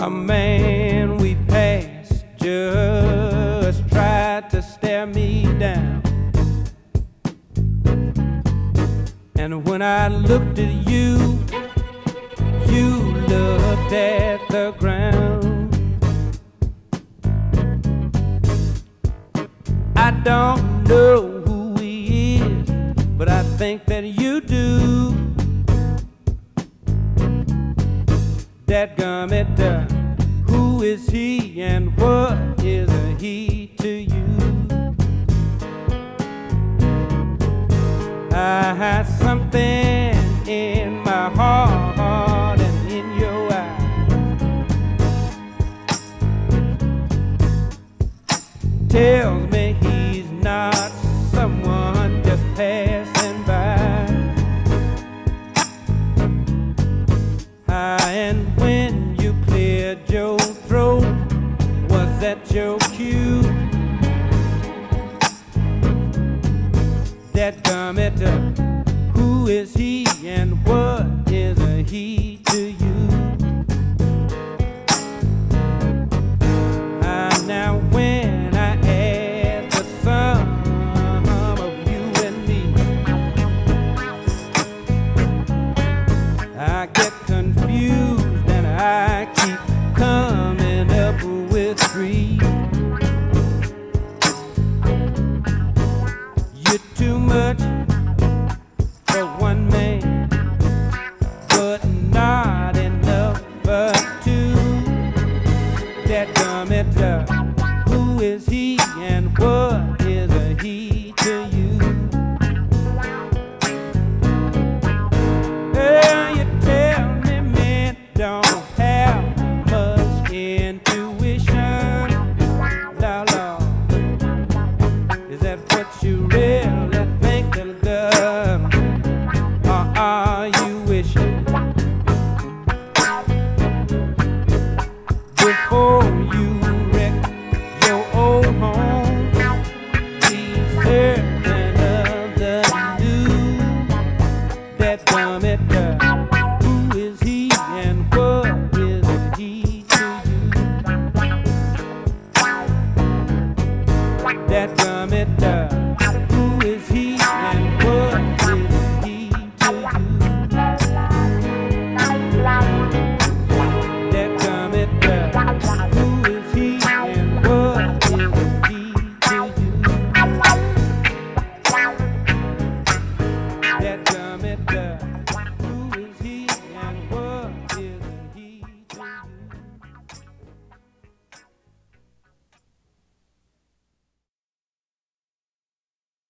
A man we passed just tried to stare me down. And when I looked at you, you looked at the ground. I don't know who he is, but I think that you do. Dadgummit, who is he and what is a he to you? I have something in my heart and in your eyes tells me he's not someone just passing by. And when you cleared your throat, was that your cue? Dadgummit, who is he and what is a he to you? Now when I add the sum of you and me, I get confused and I keep coming up with three. You're too much for one man, but not enough for two. Dadgummit, who is he and what is a he to you? You tell me men don't have much intuition. La la, is that what you really think, little girl? Or are you wishing before you wreck your old home? Be certain of the new. Dadgummit, who is he and what is he to you? Dadgummit, who is he and what is he to you? Dadgummit, who is he and what is he to you? Dadgummit,